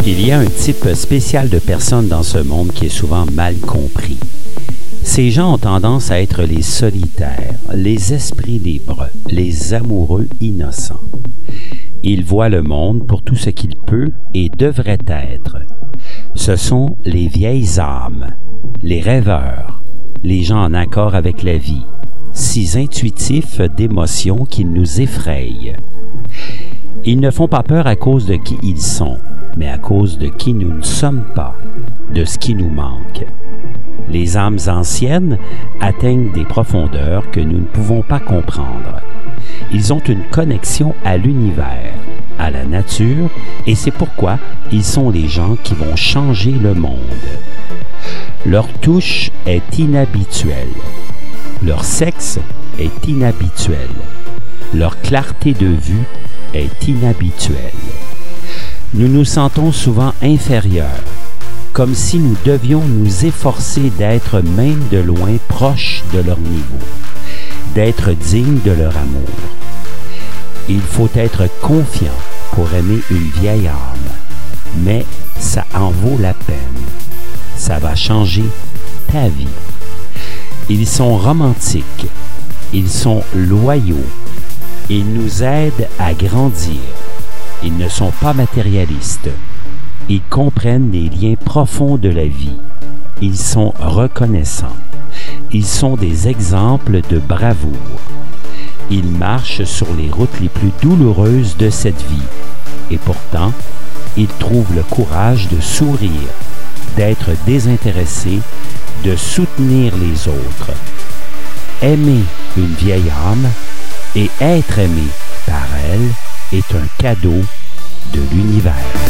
Il y a un type spécial de personnes dans ce monde qui est souvent mal compris. Ces gens ont tendance à être les solitaires, les esprits libres, les amoureux innocents. Ils voient le monde pour tout ce qu'il peut et devrait être. Ce sont les vieilles âmes, les rêveurs, les gens en accord avec la vie, si intuitifs d'émotions qu'ils nous effrayent. Ils ne font pas peur à cause de qui ils sont, mais à cause de qui nous ne sommes pas, de ce qui nous manque. Les âmes anciennes atteignent des profondeurs que nous ne pouvons pas comprendre. Ils ont une connexion à l'univers, à la nature, et c'est pourquoi ils sont les gens qui vont changer le monde. Leur touche est inhabituelle. Leur sexe est inhabituel. Leur clarté de vue est inhabituelle. Nous nous sentons souvent inférieurs, comme si nous devions nous efforcer d'être même de loin proches de leur niveau, d'être dignes de leur amour. Il faut être confiant pour aimer une vieille âme, mais ça en vaut la peine. Ça va changer ta vie. Ils sont romantiques, ils sont loyaux, ils nous aident à grandir. Ils ne sont pas matérialistes. Ils comprennent les liens profonds de la vie. Ils sont reconnaissants. Ils sont des exemples de bravoure. Ils marchent sur les routes les plus douloureuses de cette vie. Et pourtant, ils trouvent le courage de sourire, d'être désintéressés, de soutenir les autres. Aimer une vieille âme et être aimé par elle est un cadeau de l'univers.